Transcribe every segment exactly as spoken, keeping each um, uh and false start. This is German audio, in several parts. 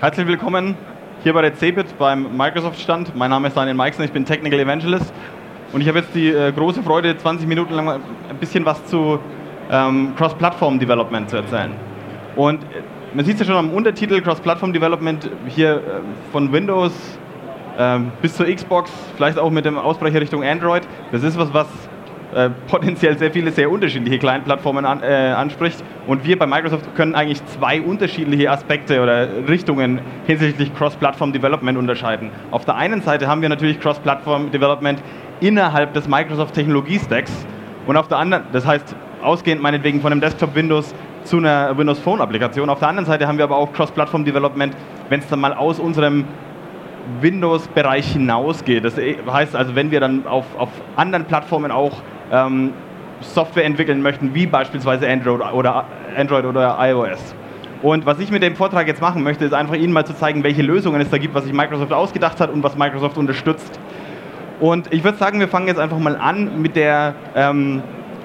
Herzlich willkommen hier bei der CeBIT beim Microsoft-Stand. Mein Name ist Daniel Meixner, ich bin Technical Evangelist und ich habe jetzt die äh, große Freude, zwanzig Minuten lang ein bisschen was zu ähm, Cross-Platform-Development zu erzählen. Und äh, man sieht es ja schon am Untertitel Cross-Platform-Development hier äh, von Windows äh, bis zur Xbox, vielleicht auch mit dem Ausbrecher Richtung Android. Das ist was, was äh, potenziell sehr viele, sehr unterschiedliche Client-Plattformen an, äh, anspricht. Und wir bei Microsoft können eigentlich zwei unterschiedliche Aspekte oder Richtungen hinsichtlich Cross-Platform-Development unterscheiden. Auf der einen Seite haben wir natürlich Cross-Platform-Development innerhalb des Microsoft-Technologie-Stacks und auf der anderen, das heißt ausgehend meinetwegen von einem Desktop-Windows zu einer Windows Phone-Applikation. Auf der anderen Seite haben wir aber auch Cross-Platform-Development, wenn es dann mal aus unserem Windows-Bereich hinausgeht. Das heißt also, wenn wir dann auf, auf anderen Plattformen auch ähm, Software entwickeln möchten, wie beispielsweise Android oder, Android oder iOS. Und was ich mit dem Vortrag jetzt machen möchte, ist einfach Ihnen mal zu zeigen, welche Lösungen es da gibt, was sich Microsoft ausgedacht hat und was Microsoft unterstützt. Und ich würde sagen, wir fangen jetzt einfach mal an mit der, ähm,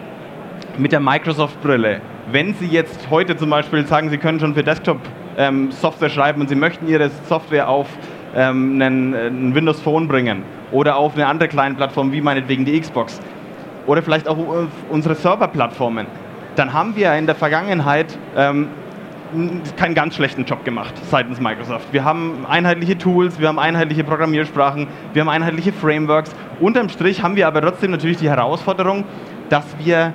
mit der Microsoft-Brille. Wenn Sie jetzt heute zum Beispiel sagen, Sie können schon für Desktop ähm, Software schreiben und Sie möchten Ihre Software auf ähm, einen, einen Windows Phone bringen oder auf eine andere kleine Plattform wie meinetwegen die Xbox oder vielleicht auch auf unsere Server-Plattformen, dann haben wir in der Vergangenheit ähm, keinen ganz schlechten Job gemacht seitens Microsoft. Wir haben einheitliche Tools, wir haben einheitliche Programmiersprachen, wir haben einheitliche Frameworks. Unterm Strich haben wir aber trotzdem natürlich die Herausforderung, dass wir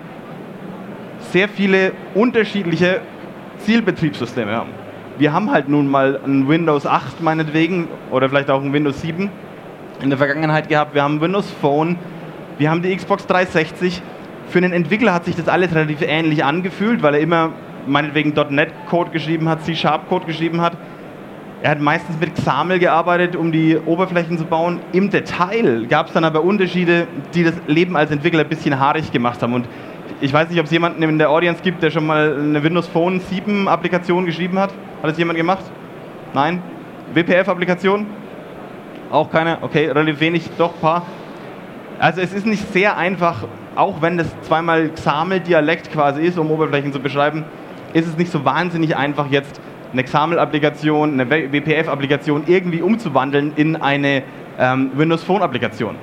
sehr viele unterschiedliche Zielbetriebssysteme haben. Wir haben halt nun mal ein Windows acht meinetwegen oder vielleicht auch ein Windows sieben in der Vergangenheit gehabt. Wir haben Windows Phone, wir haben die Xbox dreihundertsechzig. Für einen Entwickler hat sich das alles relativ ähnlich angefühlt, weil er immer meinetwegen .NET-Code geschrieben hat, C-Sharp-Code geschrieben hat. Er hat meistens mit XAML gearbeitet, um die Oberflächen zu bauen. Im Detail gab es dann aber Unterschiede, die das Leben als Entwickler ein bisschen haarig gemacht haben. Und ich weiß nicht, ob es jemanden in der Audience gibt, der schon mal eine Windows Phone sieben Applikation geschrieben hat. Hat es jemand gemacht? Nein? W P F-Applikation? Auch keine? Okay, relativ wenig, doch ein paar. Also es ist nicht sehr einfach, auch wenn das zweimal XAML-Dialekt quasi ist, um Oberflächen zu beschreiben, ist es nicht so wahnsinnig einfach, jetzt eine XAML-Applikation, eine W P F-Applikation irgendwie umzuwandeln in eine ähm, Windows Phone-Applikation.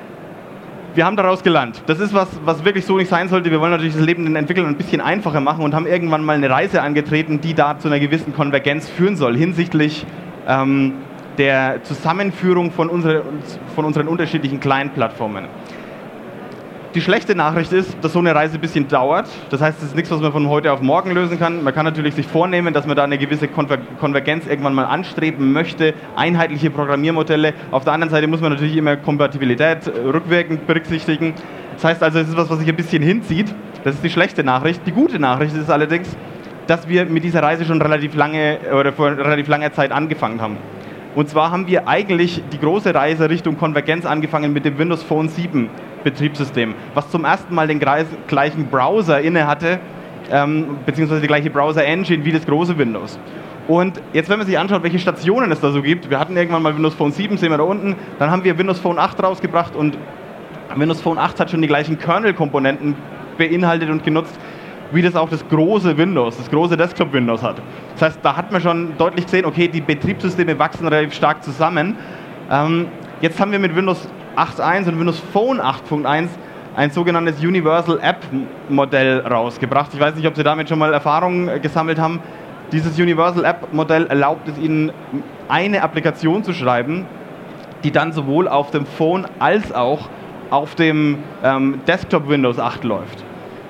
Wir haben daraus gelernt. Das ist was, was wirklich so nicht sein sollte. Wir wollen natürlich das Leben den Entwicklern ein bisschen einfacher machen und haben irgendwann mal eine Reise angetreten, die da zu einer gewissen Konvergenz führen soll, hinsichtlich ähm, der Zusammenführung von, unsere, von unseren unterschiedlichen Client-Plattformen. Die schlechte Nachricht ist, dass so eine Reise ein bisschen dauert. Das heißt, es ist nichts, was man von heute auf morgen lösen kann. Man kann natürlich sich vornehmen, dass man da eine gewisse Konver- Konvergenz irgendwann mal anstreben möchte, einheitliche Programmiermodelle. Auf der anderen Seite muss man natürlich immer Kompatibilität rückwirkend berücksichtigen. Das heißt also, es ist was, was sich ein bisschen hinzieht. Das ist die schlechte Nachricht. Die gute Nachricht ist allerdings, dass wir mit dieser Reise schon relativ lange oder vor relativ langer Zeit angefangen haben. Und zwar haben wir eigentlich die große Reise Richtung Konvergenz angefangen mit dem Windows Phone sieben Betriebssystem, was zum ersten Mal den gleichen Browser inne hatte, ähm, beziehungsweise die gleiche Browser-Engine wie das große Windows. Und jetzt, wenn man sich anschaut, welche Stationen es da so gibt, wir hatten irgendwann mal Windows Phone sieben, sehen wir da unten, dann haben wir Windows Phone acht rausgebracht und Windows Phone acht hat schon die gleichen Kernel-Komponenten beinhaltet und genutzt, wie das auch das große Windows, das große Desktop-Windows hat. Das heißt, da hat man schon deutlich gesehen, okay, die Betriebssysteme wachsen relativ stark zusammen. Ähm, jetzt haben wir mit Windows acht Punkt eins und Windows Phone acht Punkt eins ein sogenanntes Universal App Modell rausgebracht. Ich weiß nicht, ob Sie damit schon mal Erfahrung gesammelt haben. Dieses Universal App Modell erlaubt es Ihnen, eine Applikation zu schreiben, die dann sowohl auf dem Phone als auch auf dem ähm, Desktop Windows acht läuft.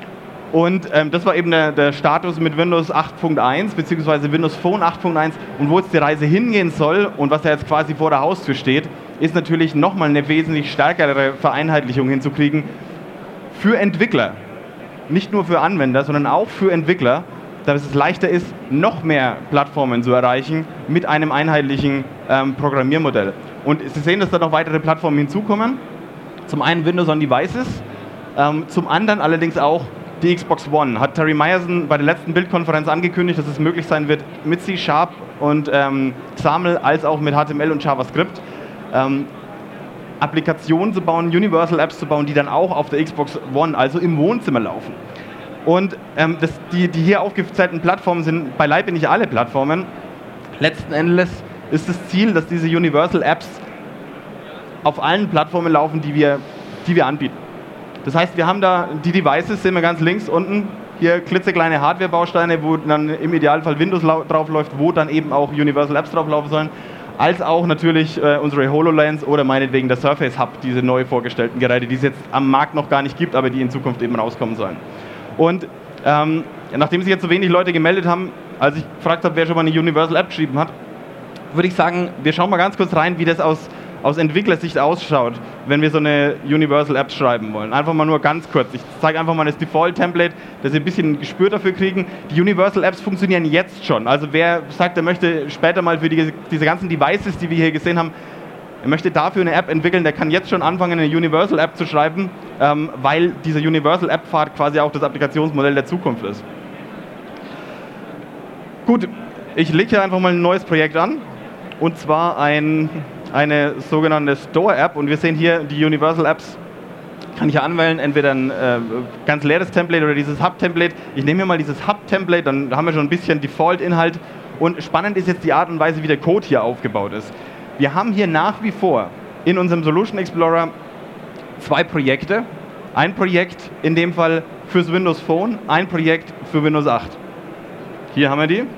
Und ähm, das war eben der, der Status mit Windows acht Punkt eins bzw. Windows Phone acht Punkt eins. Und wo jetzt die Reise hingehen soll und was ja jetzt quasi vor der Haustür steht, ist natürlich nochmal eine wesentlich stärkere Vereinheitlichung hinzukriegen für Entwickler. Nicht nur für Anwender, sondern auch für Entwickler, dass es leichter ist, noch mehr Plattformen zu erreichen mit einem einheitlichen ähm, Programmiermodell. Und Sie sehen, dass da noch weitere Plattformen hinzukommen. Zum einen Windows on Devices, ähm, zum anderen allerdings auch die Xbox One. Hat Terry Myerson bei der letzten Bildkonferenz angekündigt, dass es möglich sein wird, mit C-Sharp und ähm, XAML als auch mit H T M L und JavaScript ähm, Applikationen zu bauen, Universal Apps zu bauen, die dann auch auf der Xbox One, also im Wohnzimmer laufen. Und ähm, das, die, die hier aufgezählten Plattformen sind beileibe nicht alle Plattformen. Letzten Endes ist das Ziel, dass diese Universal Apps auf allen Plattformen laufen, die wir, die wir anbieten. Das heißt, wir haben da die Devices, sehen wir ganz links unten, hier klitzekleine Hardware-Bausteine, wo dann im Idealfall Windows drauf läuft, wo dann eben auch Universal Apps drauf laufen sollen, als auch natürlich äh, unsere HoloLens oder meinetwegen der Surface Hub, diese neu vorgestellten Geräte, die es jetzt am Markt noch gar nicht gibt, aber die in Zukunft eben rauskommen sollen. Und ähm, nachdem sich jetzt so wenig Leute gemeldet haben, als ich gefragt habe, wer schon mal eine Universal App geschrieben hat, würde ich sagen, wir schauen mal ganz kurz rein, wie das aus, aus Entwicklersicht ausschaut, wenn wir so eine Universal App schreiben wollen. Einfach mal nur ganz kurz. Ich zeige einfach mal das Default-Template, dass Sie ein bisschen ein Gespür dafür kriegen. Die Universal Apps funktionieren jetzt schon. Also wer sagt, er möchte später mal für die, diese ganzen Devices, die wir hier gesehen haben, er möchte dafür eine App entwickeln, der kann jetzt schon anfangen, eine Universal App zu schreiben, ähm, weil diese Universal App-Pfad quasi auch das Applikationsmodell der Zukunft ist. Gut, ich lege hier einfach mal ein neues Projekt an, und zwar ein, eine sogenannte Store-App, und wir sehen hier die Universal Apps, kann ich hier anwählen, entweder ein äh, ganz leeres Template oder dieses Hub-Template. Ich nehme hier mal dieses Hub-Template, dann haben wir schon ein bisschen Default-Inhalt, und spannend ist jetzt die Art und Weise, wie der Code hier aufgebaut ist. Wir haben hier nach wie vor in unserem Solution Explorer zwei Projekte. Ein Projekt in dem Fall fürs Windows Phone, ein Projekt für Windows acht. Hier haben wir die.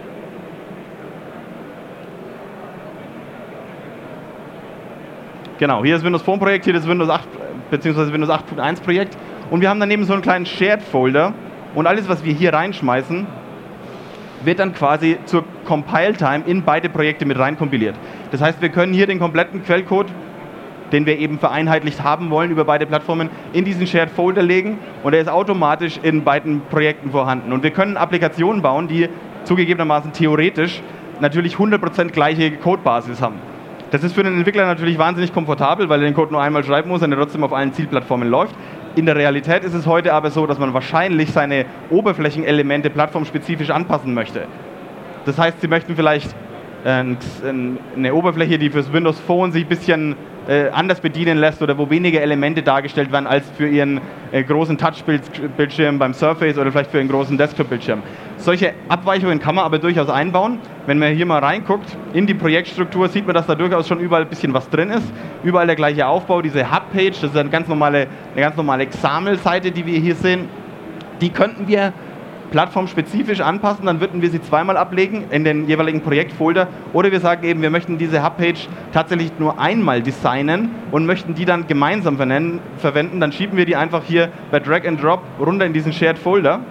Genau, hier ist das Windows Phone Projekt, hier das Windows acht bzw. Windows acht Punkt eins Projekt. Und wir haben daneben so einen kleinen Shared Folder, und alles, was wir hier reinschmeißen, wird dann quasi zur Compile-Time in beide Projekte mit rein kompiliert. Das heißt, wir können hier den kompletten Quellcode, den wir eben vereinheitlicht haben wollen über beide Plattformen, in diesen Shared Folder legen, und er ist automatisch in beiden Projekten vorhanden. Und wir können Applikationen bauen, die zugegebenermaßen theoretisch natürlich hundert Prozent gleiche Codebasis haben. Das ist für den Entwickler natürlich wahnsinnig komfortabel, weil er den Code nur einmal schreiben muss und er trotzdem auf allen Zielplattformen läuft. In der Realität ist es heute aber so, dass man wahrscheinlich seine Oberflächenelemente plattformspezifisch anpassen möchte. Das heißt, Sie möchten vielleicht äh, eine Oberfläche, die fürs Windows Phone sich ein bisschen äh, anders bedienen lässt oder wo weniger Elemente dargestellt werden als für Ihren äh, großen Touch-Bildschirm beim Surface oder vielleicht für einen großen Desktop-Bildschirm. Solche Abweichungen kann man aber durchaus einbauen. Wenn man hier mal reinguckt in die Projektstruktur, sieht man, dass da durchaus schon überall ein bisschen was drin ist. Überall der gleiche Aufbau, diese Hub-Page, das ist eine ganz normale, eine ganz normale X A M L-Seite, die wir hier sehen. Die könnten wir plattformspezifisch anpassen, dann würden wir sie zweimal ablegen in den jeweiligen Projektfolder, oder wir sagen eben, wir möchten diese Hub-Page tatsächlich nur einmal designen und möchten die dann gemeinsam vernennen, verwenden, dann schieben wir die einfach hier bei Drag and Drop runter in diesen Shared Folder,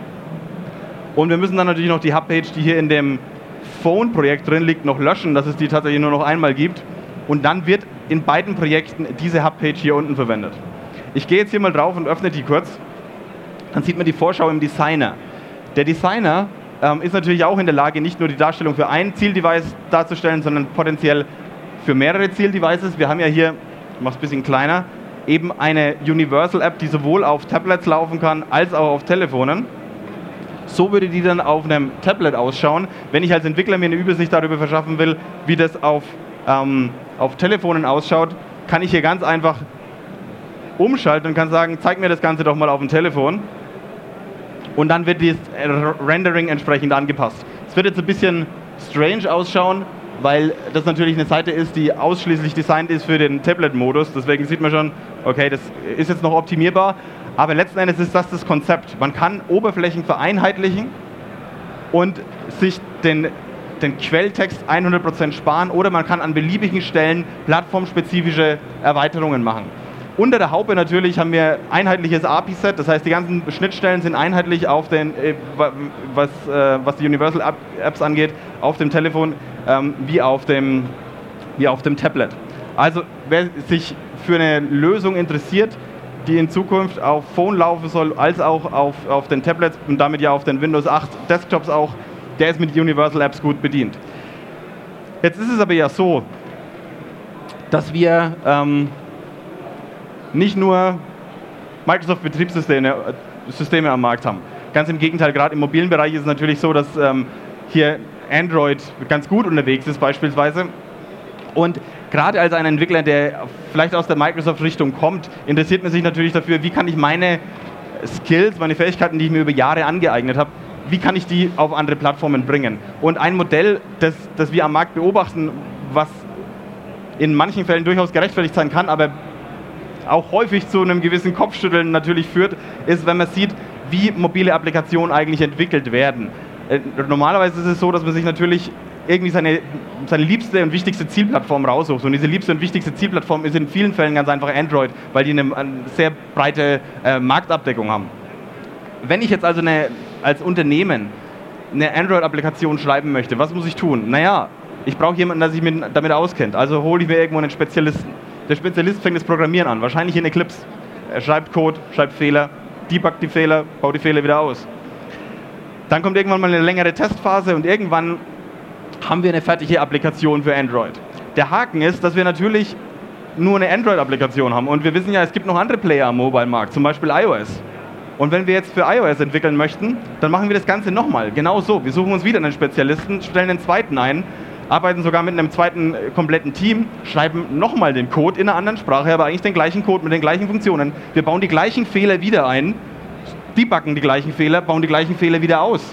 und wir müssen dann natürlich noch die Hub-Page, die hier in dem Phone-Projekt drin liegt, noch löschen, dass es die tatsächlich nur noch einmal gibt, und dann wird in beiden Projekten diese Hub-Page hier unten verwendet. Ich gehe jetzt hier mal drauf und öffne die kurz, dann sieht man die Vorschau im Designer. Der Designer ähm, ist natürlich auch in der Lage, nicht nur die Darstellung für ein Zieldevice darzustellen, sondern potenziell für mehrere Zieldevices. Wir haben ja hier, ich mache es ein bisschen kleiner, eben eine Universal App, die sowohl auf Tablets laufen kann, als auch auf Telefonen. So würde die dann auf einem Tablet ausschauen. Wenn ich als Entwickler mir eine Übersicht darüber verschaffen will, wie das auf, ähm, auf Telefonen ausschaut, kann ich hier ganz einfach umschalten und kann sagen, zeig mir das Ganze doch mal auf dem Telefon. Und dann wird das Rendering entsprechend angepasst. Es wird jetzt ein bisschen strange ausschauen, weil das natürlich eine Seite ist, die ausschließlich designt ist für den Tablet-Modus. Deswegen sieht man schon, okay, das ist jetzt noch optimierbar. Aber letzten Endes ist das das Konzept. Man kann Oberflächen vereinheitlichen und sich den, den Quelltext hundert Prozent sparen, oder man kann an beliebigen Stellen plattformspezifische Erweiterungen machen. Unter der Haube natürlich haben wir einheitliches A P I-Set, das heißt, die ganzen Schnittstellen sind einheitlich auf den, was, was die Universal Apps angeht, auf dem Telefon ähm, wie, auf dem, wie auf dem Tablet. Also wer sich für eine Lösung interessiert, die in Zukunft auf Phone laufen soll, als auch auf, auf den Tablets und damit ja auf den Windows acht Desktops auch, der ist mit Universal Apps gut bedient. Jetzt ist es aber ja so, dass wir ähm, nicht nur Microsoft-Betriebssysteme Systeme am Markt haben. Ganz im Gegenteil, gerade im mobilen Bereich ist es natürlich so, dass ähm, hier Android ganz gut unterwegs ist beispielsweise. Und gerade als ein Entwickler, der vielleicht aus der Microsoft-Richtung kommt, interessiert man sich natürlich dafür, wie kann ich meine Skills, meine Fähigkeiten, die ich mir über Jahre angeeignet habe, wie kann ich die auf andere Plattformen bringen. Und ein Modell, das, das wir am Markt beobachten, was in manchen Fällen durchaus gerechtfertigt sein kann, aber auch häufig zu einem gewissen Kopfschütteln natürlich führt, ist, wenn man sieht, wie mobile Applikationen eigentlich entwickelt werden. Äh, normalerweise ist es so, dass man sich natürlich irgendwie seine, seine liebste und wichtigste Zielplattform raussucht. Und diese liebste und wichtigste Zielplattform ist in vielen Fällen ganz einfach Android, weil die eine, eine sehr breite äh, Marktabdeckung haben. Wenn ich jetzt also eine, als Unternehmen eine Android-Applikation schreiben möchte, was muss ich tun? Naja, ich brauche jemanden, der sich mit, damit auskennt. Also hole ich mir irgendwo einen Spezialisten. Der Spezialist fängt das Programmieren an, wahrscheinlich in Eclipse. Er schreibt Code, schreibt Fehler, debuggt die Fehler, baut die Fehler wieder aus. Dann kommt irgendwann mal eine längere Testphase und irgendwann haben wir eine fertige Applikation für Android. Der Haken ist, dass wir natürlich nur eine Android-Applikation haben und wir wissen ja, es gibt noch andere Player am Mobile-Markt, zum Beispiel iOS. Und wenn wir jetzt für iOS entwickeln möchten, dann machen wir das Ganze nochmal, genau so. Wir suchen uns wieder einen Spezialisten, stellen einen zweiten ein, arbeiten sogar mit einem zweiten äh, kompletten Team, schreiben nochmal den Code in einer anderen Sprache, aber eigentlich den gleichen Code mit den gleichen Funktionen. Wir bauen die gleichen Fehler wieder ein, debuggen die gleichen Fehler, bauen die gleichen Fehler wieder aus.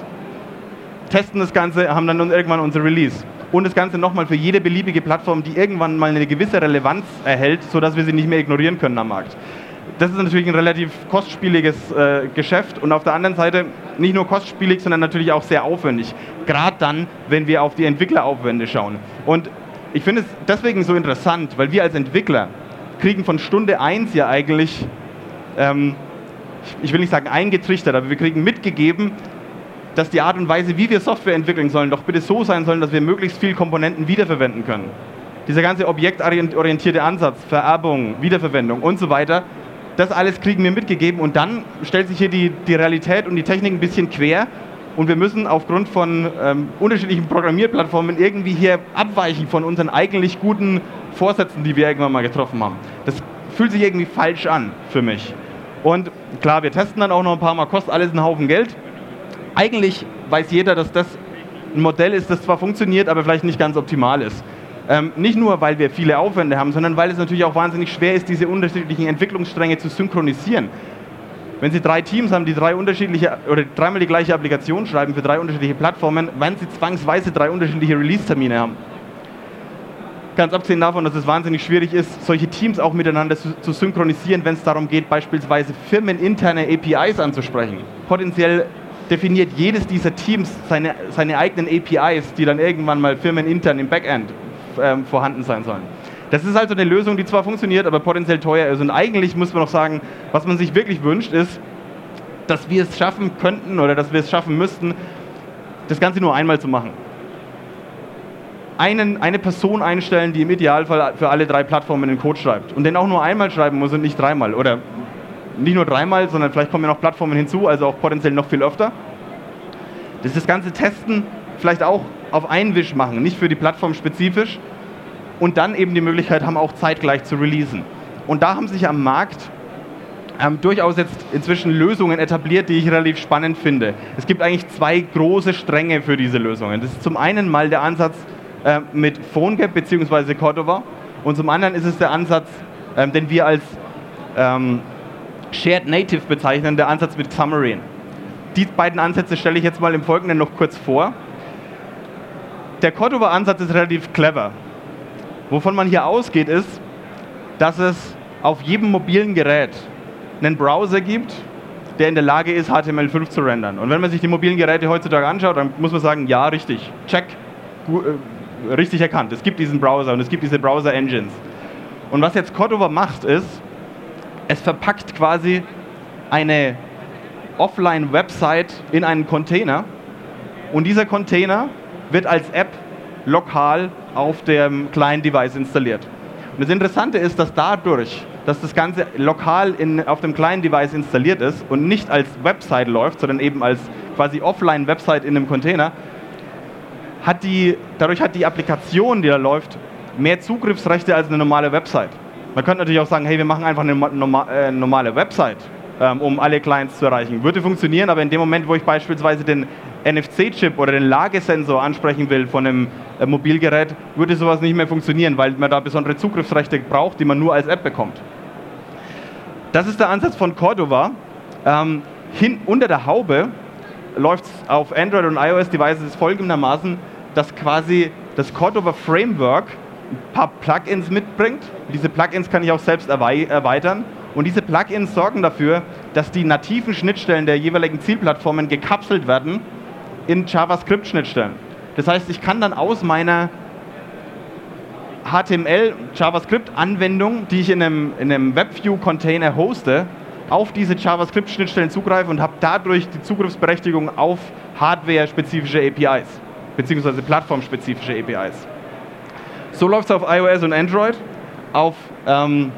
Testen das Ganze, haben dann irgendwann unser Release. Und das Ganze nochmal für jede beliebige Plattform, die irgendwann mal eine gewisse Relevanz erhält, sodass wir sie nicht mehr ignorieren können am Markt. Das ist natürlich ein relativ kostspieliges äh, Geschäft und auf der anderen Seite nicht nur kostspielig, sondern natürlich auch sehr aufwendig. Gerade dann, wenn wir auf die Entwickleraufwände schauen. Und ich finde es deswegen so interessant, weil wir als Entwickler kriegen von Stunde eins ja eigentlich, ähm, ich will nicht sagen eingetrichtert, aber wir kriegen mitgegeben, dass die Art und Weise, wie wir Software entwickeln sollen, doch bitte so sein sollen, dass wir möglichst viele Komponenten wiederverwenden können. Dieser ganze objektorientierte Ansatz, Vererbung, Wiederverwendung und so weiter, das alles kriegen wir mitgegeben und dann stellt sich hier die, die Realität und die Technik ein bisschen quer und wir müssen aufgrund von ähm, unterschiedlichen Programmierplattformen irgendwie hier abweichen von unseren eigentlich guten Vorsätzen, die wir irgendwann mal getroffen haben. Das fühlt sich irgendwie falsch an für mich. Und klar, wir testen dann auch noch ein paar Mal, kostet alles einen Haufen Geld. Eigentlich weiß jeder, dass das ein Modell ist, das zwar funktioniert, aber vielleicht nicht ganz optimal ist. Ähm, nicht nur, weil wir viele Aufwände haben, sondern weil es natürlich auch wahnsinnig schwer ist, diese unterschiedlichen Entwicklungsstränge zu synchronisieren. Wenn Sie drei Teams haben, die drei unterschiedliche oder dreimal die gleiche Applikation schreiben für drei unterschiedliche Plattformen, werden Sie zwangsweise drei unterschiedliche Release-Termine haben. Ganz abgesehen davon, dass es wahnsinnig schwierig ist, solche Teams auch miteinander zu, zu synchronisieren, wenn es darum geht, beispielsweise firmeninterne A P Is anzusprechen. Potenziell definiert jedes dieser Teams seine, seine eigenen A P Is, die dann irgendwann mal firmenintern im Backend ähm, vorhanden sein sollen. Das ist also eine Lösung, die zwar funktioniert, aber potenziell teuer ist. Und eigentlich muss man noch sagen, was man sich wirklich wünscht, ist, dass wir es schaffen könnten oder dass wir es schaffen müssten, das Ganze nur einmal zu machen. Einen, eine Person einstellen, die im Idealfall für alle drei Plattformen den Code schreibt und den auch nur einmal schreiben muss und nicht dreimal. Oder nicht nur dreimal, sondern vielleicht kommen ja noch Plattformen hinzu, also auch potenziell noch viel öfter. Das, das ganze Testen vielleicht auch auf einen Wisch machen, nicht für die Plattform spezifisch und dann eben die Möglichkeit haben, auch zeitgleich zu releasen. Und da haben sich am Markt ähm, durchaus jetzt inzwischen Lösungen etabliert, die ich relativ spannend finde. Es gibt eigentlich zwei große Stränge für diese Lösungen. Das ist zum einen mal der Ansatz äh, mit PhoneGap bzw. Cordova und zum anderen ist es der Ansatz, ähm, den wir als ähm, Shared Native bezeichnen, der Ansatz mit Xamarin. Die beiden Ansätze stelle ich jetzt mal im Folgenden noch kurz vor. Der Cordova-Ansatz ist relativ clever. Wovon man hier ausgeht, ist, dass es auf jedem mobilen Gerät einen Browser gibt, der in der Lage ist, H T M L fünf zu rendern. Und wenn man sich die mobilen Geräte heutzutage anschaut, dann muss man sagen, ja, richtig, check, gu- äh, richtig erkannt. Es gibt diesen Browser und es gibt diese Browser-Engines. Und was jetzt Cordova macht, ist, es verpackt quasi eine Offline-Website in einen Container und dieser Container wird als App lokal auf dem Client-Device installiert. Und das Interessante ist, dass dadurch, dass das Ganze lokal in, auf dem Client-Device installiert ist und nicht als Website läuft, sondern eben als quasi Offline-Website in einem Container, hat die, dadurch hat die Applikation, die da läuft, mehr Zugriffsrechte als eine normale Website. Man könnte natürlich auch sagen, hey, wir machen einfach eine norma- äh, normale Website, ähm, um alle Clients zu erreichen. Würde funktionieren, aber in dem Moment, wo ich beispielsweise den N F C-Chip oder den Lagesensor ansprechen will von einem äh, Mobilgerät, würde sowas nicht mehr funktionieren, weil man da besondere Zugriffsrechte braucht, die man nur als App bekommt. Das ist der Ansatz von Cordova. Ähm, hin, unter der Haube läuft es auf Android und iOS-Devices folgendermaßen, dass quasi das Cordova Framework ein paar Plugins mitbringt. Diese Plugins kann ich auch selbst erweitern. Und diese Plugins sorgen dafür, dass die nativen Schnittstellen der jeweiligen Zielplattformen gekapselt werden in JavaScript-Schnittstellen. Das heißt, ich kann dann aus meiner H T M L-JavaScript-Anwendung, die ich in einem, in einem WebView-Container hoste, auf diese JavaScript-Schnittstellen zugreifen und habe dadurch die Zugriffsberechtigung auf hardware-spezifische A P Is, beziehungsweise plattformspezifische A P Is. So läuft es auf iOS und Android. Auf ähm,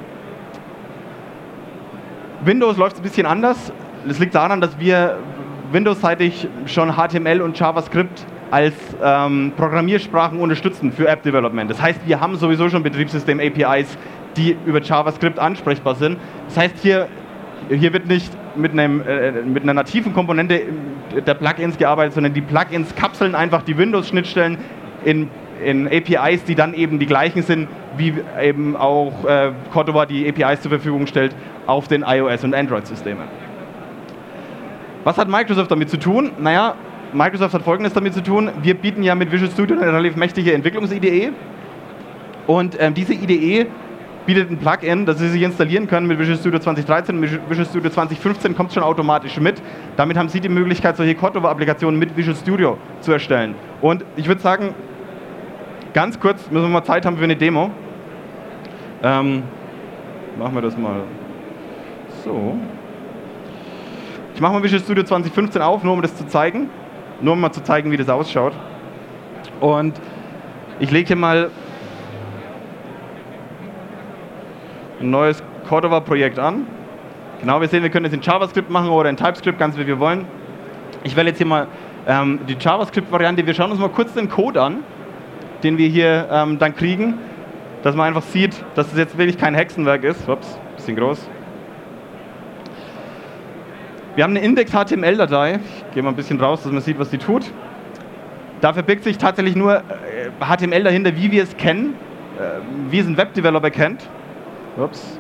Windows läuft es ein bisschen anders. Das liegt daran, dass wir Windows-seitig schon H T M L und JavaScript als ähm, Programmiersprachen unterstützen für App-Development. Das heißt, wir haben sowieso schon Betriebssystem-A P Is, die über JavaScript ansprechbar sind. Das heißt, hier, hier wird nicht mit, einem, äh, mit einer nativen Komponente der Plugins gearbeitet, sondern die Plugins kapseln einfach die Windows-Schnittstellen in, in A P Is, die dann eben die gleichen sind, wie eben auch äh, Cordova die A P Is zur Verfügung stellt auf den iOS- und Android-Systemen. Was hat Microsoft damit zu tun? Naja, Microsoft hat Folgendes damit zu tun. Wir bieten ja mit Visual Studio eine relativ mächtige Entwicklungs-I D E. Und ähm, diese I D E bietet ein Plugin, das Sie sich installieren können mit Visual Studio zwanzig dreizehn. Mit Visual Studio zwanzig fünfzehn kommt es schon automatisch mit. Damit haben Sie die Möglichkeit, solche Cordova-Applikationen mit Visual Studio zu erstellen. Und ich würde sagen, ganz kurz, müssen wir mal Zeit haben für eine Demo. Ähm, machen wir das mal so. Ich mache mal Visual Studio zwanzig fünfzehn auf, nur um das zu zeigen. Nur um mal zu zeigen, wie das ausschaut. Und ich lege hier mal ein neues Cordova-Projekt an. Genau, wir sehen, wir können das in JavaScript machen oder in TypeScript, ganz wie wir wollen. Ich wähle jetzt hier mal ähm, die JavaScript-Variante. Wir schauen uns mal kurz den Code an, den wir hier ähm, dann kriegen, dass man einfach sieht, dass das jetzt wirklich kein Hexenwerk ist. Ups, bisschen groß. Wir haben eine Index-H T M L-Datei. Ich gehe mal ein bisschen raus, dass man sieht, was die tut. Da verbirgt sich tatsächlich nur äh, H T M L dahinter, wie wir es kennen, äh, wie es ein Web-Developer kennt. Ups.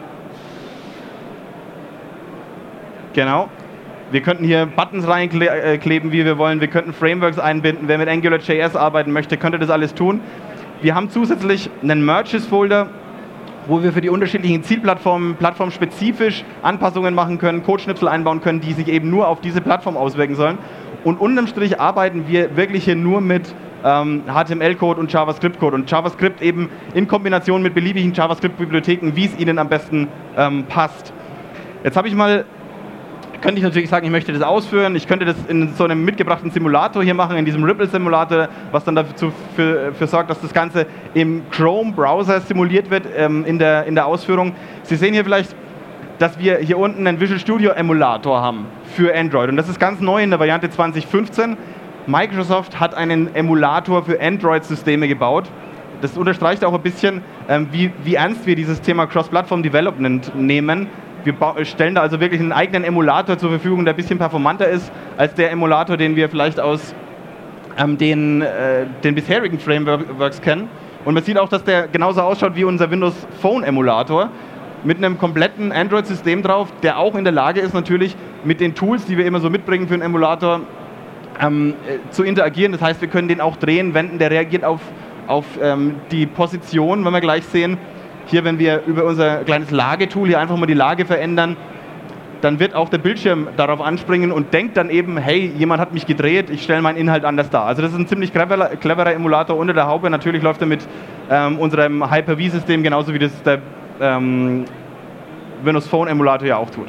Genau. Wir könnten hier Buttons reinkleben, wie wir wollen. Wir könnten Frameworks einbinden. Wer mit AngularJS arbeiten möchte, könnte das alles tun. Wir haben zusätzlich einen Merges-Folder, wo wir für die unterschiedlichen Zielplattformen plattformspezifisch Anpassungen machen können, Codeschnipsel einbauen können, die sich eben nur auf diese Plattform auswirken sollen. Und unterm Strich arbeiten wir wirklich hier nur mit ähm, H T M L-Code und JavaScript-Code. Und JavaScript eben in Kombination mit beliebigen JavaScript-Bibliotheken, wie es Ihnen am besten ähm, passt. Jetzt habe ich mal, könnte ich natürlich sagen, ich möchte das ausführen. Ich könnte das in so einem mitgebrachten Simulator hier machen, in diesem Ripple-Simulator, was dann dafür für, für sorgt, dass das Ganze im Chrome-Browser simuliert wird ähm, in, der, in der Ausführung. Sie sehen hier vielleicht, dass wir hier unten einen Visual Studio-Emulator haben für Android. Und das ist ganz neu in der Variante zwanzig fünfzehn. Microsoft hat einen Emulator für Android-Systeme gebaut. Das unterstreicht auch ein bisschen, ähm, wie, wie ernst wir dieses Thema Cross-Platform-Development nehmen. Wir stellen da also wirklich einen eigenen Emulator zur Verfügung, der ein bisschen performanter ist als der Emulator, den wir vielleicht aus ähm, den, äh, den bisherigen Frameworks kennen. Und man sieht auch, dass der genauso ausschaut wie unser Windows Phone Emulator mit einem kompletten Android-System drauf, der auch in der Lage ist, natürlich mit den Tools, die wir immer so mitbringen für einen Emulator, ähm, äh, zu interagieren. Das heißt, wir können den auch drehen, wenden, der reagiert auf, auf ähm, die Position, wenn wir gleich sehen. Hier, wenn wir über unser kleines Lagetool hier einfach mal die Lage verändern, dann wird auch der Bildschirm darauf anspringen und denkt dann eben, hey, jemand hat mich gedreht, ich stelle meinen Inhalt anders dar. Also das ist ein ziemlich cleverer, cleverer Emulator unter der Haube. Natürlich läuft er mit ähm, unserem Hyper-V-System genauso wie das der ähm, Windows Phone Emulator ja auch tut.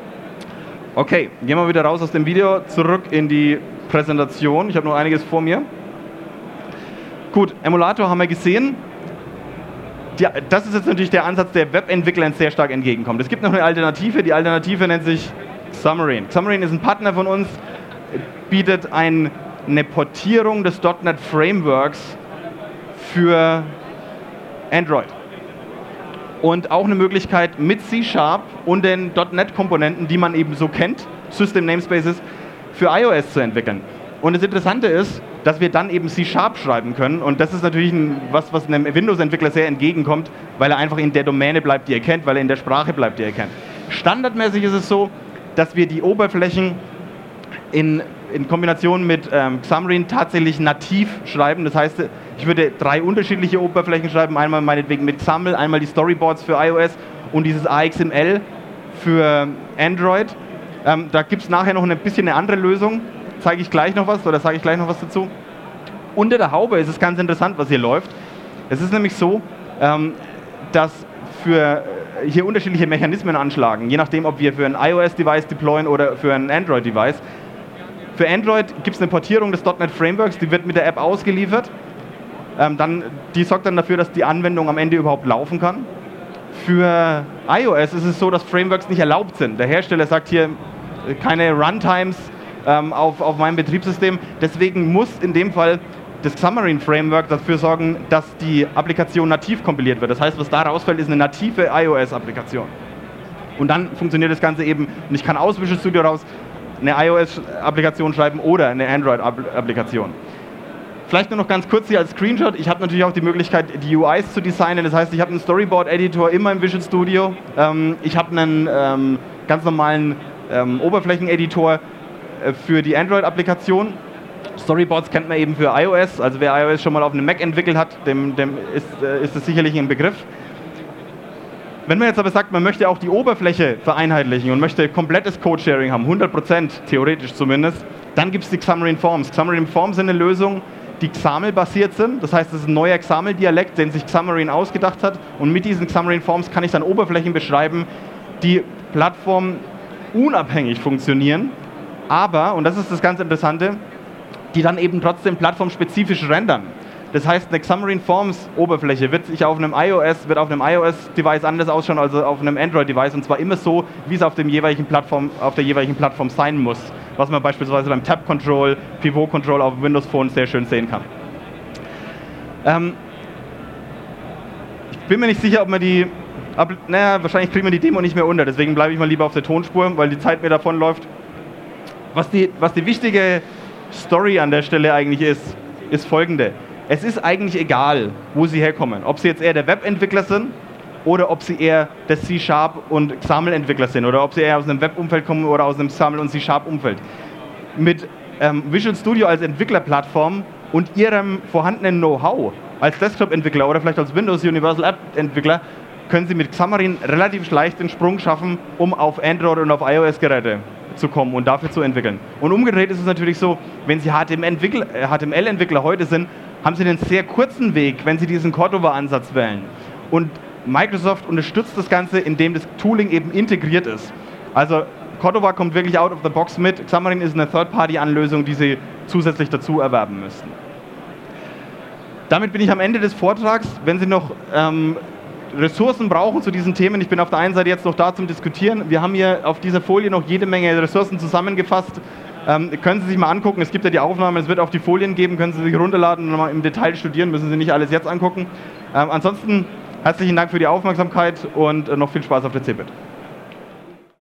Okay, gehen wir wieder raus aus dem Video, zurück in die Präsentation. Ich habe noch einiges vor mir. Gut, Emulator haben wir gesehen. Die, das ist jetzt natürlich der Ansatz, der Webentwicklern sehr stark entgegenkommt. Es gibt noch eine Alternative, die Alternative nennt sich Xamarin. Xamarin ist ein Partner von uns, bietet ein, eine Portierung des .N E T Frameworks für Android. Und auch eine Möglichkeit mit C Sharp und den .N E T-Komponenten, die man eben so kennt, System Namespaces, für iOS zu entwickeln. Und das Interessante ist, dass wir dann eben C Sharp schreiben können. Und das ist natürlich ein, was, was einem Windows-Entwickler sehr entgegenkommt, weil er einfach in der Domäne bleibt, die er kennt, weil er in der Sprache bleibt, die er kennt. Standardmäßig ist es so, dass wir die Oberflächen in, in Kombination mit ähm, Xamarin tatsächlich nativ schreiben. Das heißt, ich würde drei unterschiedliche Oberflächen schreiben, einmal meinetwegen mit XAML, einmal die Storyboards für iOS und dieses A X M L für Android. Ähm, da gibt es nachher noch ein bisschen eine andere Lösung, zeige ich gleich noch was oder sage ich gleich noch was dazu. Unter der Haube ist es ganz interessant, was hier läuft. Es ist nämlich so, ähm, dass für hier unterschiedliche Mechanismen anschlagen, je nachdem, ob wir für ein iOS-Device deployen oder für ein Android-Device. Für Android gibt es eine Portierung des .N E T Frameworks, die wird mit der App ausgeliefert. Ähm, dann, die sorgt dann dafür, dass die Anwendung am Ende überhaupt laufen kann. Für iOS ist es so, dass Frameworks nicht erlaubt sind. Der Hersteller sagt hier keine Runtimes ähm, auf, auf meinem Betriebssystem. Deswegen muss in dem Fall das Xamarin Framework dafür sorgen, dass die Applikation nativ kompiliert wird. Das heißt, was da rausfällt, ist eine native iOS-Applikation. Und dann funktioniert das Ganze eben, und ich kann aus Visual Studio raus eine iOS-Applikation schreiben oder eine Android-Applikation. Vielleicht nur noch ganz kurz hier als Screenshot. Ich habe natürlich auch die Möglichkeit, die U Is zu designen. Das heißt, ich habe einen Storyboard-Editor immer im Visual Studio. Ähm, ich habe einen ähm, ganz normalen ähm, Oberflächeneditor äh, für die Android-Applikation. Storyboards kennt man eben für iOS. Also wer iOS schon mal auf einem Mac entwickelt hat, dem, dem ist, äh, ist das sicherlich ein Begriff. Wenn man jetzt aber sagt, man möchte auch die Oberfläche vereinheitlichen und möchte komplettes Code-Sharing haben, hundert Prozent, theoretisch zumindest, dann gibt es die Xamarin Forms. Xamarin Forms sind eine Lösung, die XAML-basiert sind. Das heißt, es ist ein neuer XAML-Dialekt, den sich Xamarin ausgedacht hat. Und mit diesen Xamarin Forms kann ich dann Oberflächen beschreiben, die plattformunabhängig funktionieren. Aber, und das ist das ganz Interessante, die dann eben trotzdem plattformspezifisch rendern. Das heißt, eine Xamarin Forms Oberfläche wird sich auf einem iOS, wird auf einem iOS-Device anders ausschauen als auf einem Android-Device, und zwar immer so, wie es auf, dem jeweiligen Plattform, auf der jeweiligen Plattform sein muss. Was man beispielsweise beim Tab Control, Pivot Control auf dem Windows Phone sehr schön sehen kann. Ähm, ich bin mir nicht sicher, ob man die, ab, naja, wahrscheinlich kriegen wir die Demo nicht mehr unter, deswegen bleibe ich mal lieber auf der Tonspur, weil die Zeit mir davonläuft. Was die, was die wichtige Story an der Stelle eigentlich ist, ist folgende. Es ist eigentlich egal, wo Sie herkommen. Ob Sie jetzt eher der Webentwickler sind oder ob Sie eher der C-Sharp- und XAML-Entwickler sind oder ob Sie eher aus einem Web-Umfeld kommen oder aus einem XAML- und C-Sharp-Umfeld. Mit ähm, Visual Studio als Entwicklerplattform und Ihrem vorhandenen Know-how als Desktop-Entwickler oder vielleicht als Windows Universal App-Entwickler können Sie mit Xamarin relativ leicht den Sprung schaffen, um auf Android und auf iOS-Geräte zu kommen und dafür zu entwickeln. Und umgedreht ist es natürlich so, wenn Sie H T M L-Entwickler heute sind, haben Sie einen sehr kurzen Weg, wenn Sie diesen Cordova-Ansatz wählen. Und Microsoft unterstützt das Ganze, indem das Tooling eben integriert ist. Also Cordova kommt wirklich out of the box mit. Xamarin ist eine Third-Party-Anlösung, die Sie zusätzlich dazu erwerben müssten. Damit bin ich am Ende des Vortrags. Wenn Sie noch ähm, Ressourcen brauchen zu diesen Themen, ich bin auf der einen Seite jetzt noch da zum Diskutieren. Wir haben hier auf dieser Folie noch jede Menge Ressourcen zusammengefasst. Ähm, können Sie sich mal angucken, es gibt ja die Aufnahmen, es wird auch die Folien geben, können Sie sich runterladen und nochmal im Detail studieren, müssen Sie nicht alles jetzt angucken. Ähm, ansonsten herzlichen Dank für die Aufmerksamkeit und äh, noch viel Spaß auf der C eBIT.